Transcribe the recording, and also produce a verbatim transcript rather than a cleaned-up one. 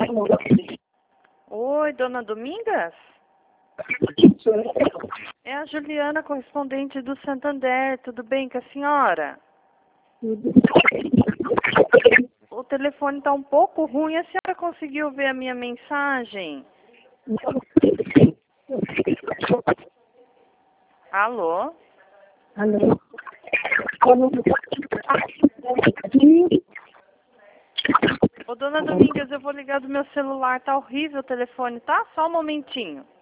Oi, dona Domingas? É a Juliana, correspondente do Santander. Tudo bem com a senhora? O telefone está um pouco ruim. A senhora conseguiu ver a minha mensagem? Alô? Alô? Ô, dona Domingas, eu vou ligar do meu celular. Tá horrível o telefone, tá? Só um momentinho.